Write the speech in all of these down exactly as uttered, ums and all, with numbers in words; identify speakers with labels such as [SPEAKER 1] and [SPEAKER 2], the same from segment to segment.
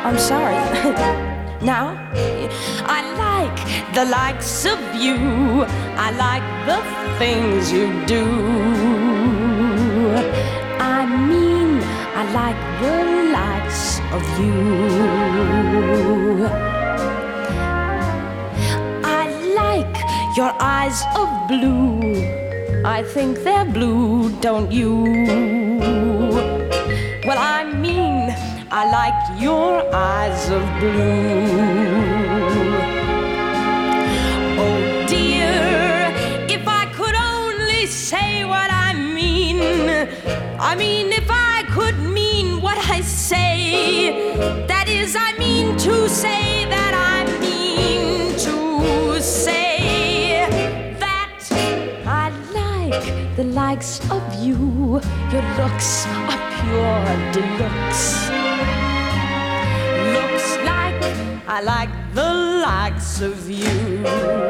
[SPEAKER 1] I'm sorry. Now, I like the likes of you. I like the things you do. I mean, I like the likes of you. I like your eyes of blue. I think they're blue, don't you? Well, I mean, I like your eyes of blue. Oh dear, if I could only say what I mean. I mean, if I could mean what I say. That is, I mean to say that I mean to say that I like the likes of you. Your looks are pure deluxe. Looks like I like the likes of you.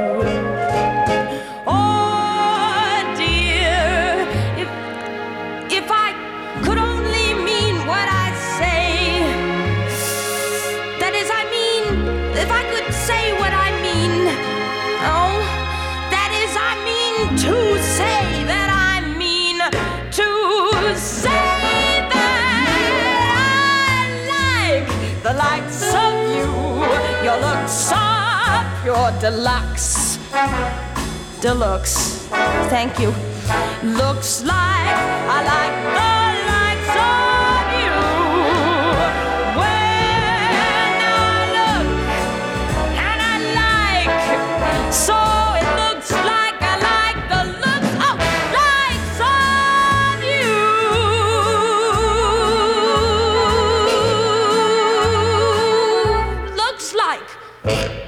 [SPEAKER 1] Oh dear, if if I could only mean what I say. That is, I mean, if I could say what I mean. Oh, that is, I mean to say that I mean to say the likes of you. Your looks are pure deluxe. Deluxe. Thank you. Looks like I like the likes of you. When I look and I like, so it looks like I like the looks of likes of you. Like